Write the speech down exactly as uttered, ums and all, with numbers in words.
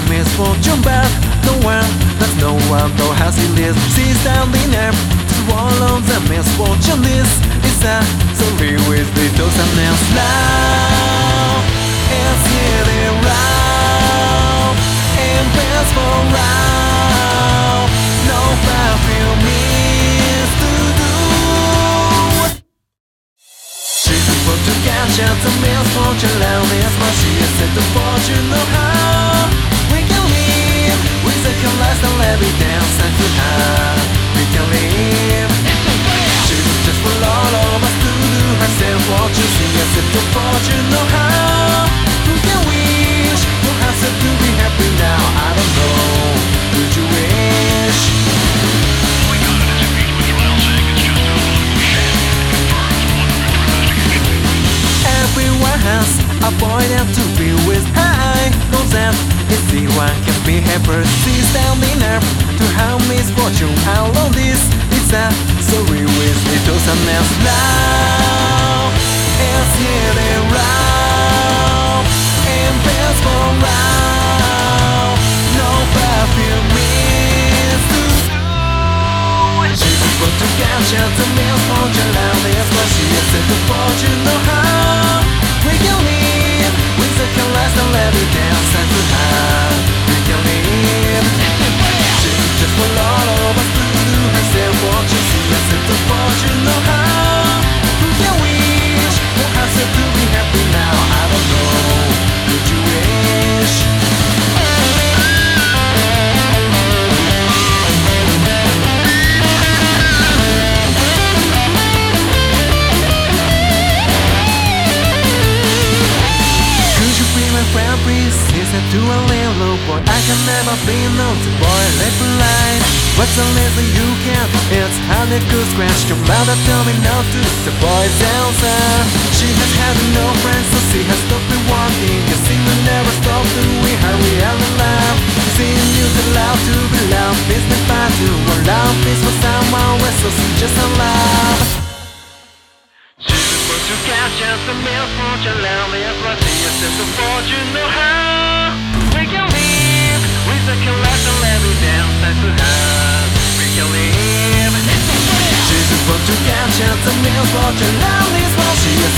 misfortune, but no one, that's no one though has he lives. She's standing up to the wall of the misfortune. This is a story with little sadness. Love is hitting round and best for round. No perfume is to do. She's supposed to catch out the misfortune loudness, but she is set to fortune know how we can live with a last and let me dance and to her we can live. She's just for all of us to do herself fortune. She is set to fortune know how who can wish who has it to be happy now. I don't know, would you wish? Everyone has a boy that to be with. I know that if anyone can be happy, she's standing up to her misfortune. All of this is a story with little sadness. Love is hitting round and best for round. No perfume is to do. She's supposed to catch out the misfortune loudness, but she is set to fortune know how we can live with the careless and let it dance and to her we can live. She's just for all of us to do herself fortune. She is set to fortune know how who can wish who has it to be happy now. I don't know, would you wish? Friend, please listen to a little boy. I can never be known to boy left behind. What's the reason you can't? It's hard to scratch your mother tell me not to. The boy's answer. She has had no friends, so she has stopped me wanting. You see, we never stop to we hurry and love. Seeing you to love to be loved is the path to our love is for someone else, so she just a love. To catch us the misfortune loudness, but she is set to fortune know how we can live with the caress and let me dance and to her we can live. She's supposed to catch us the misfortune loudness, but she is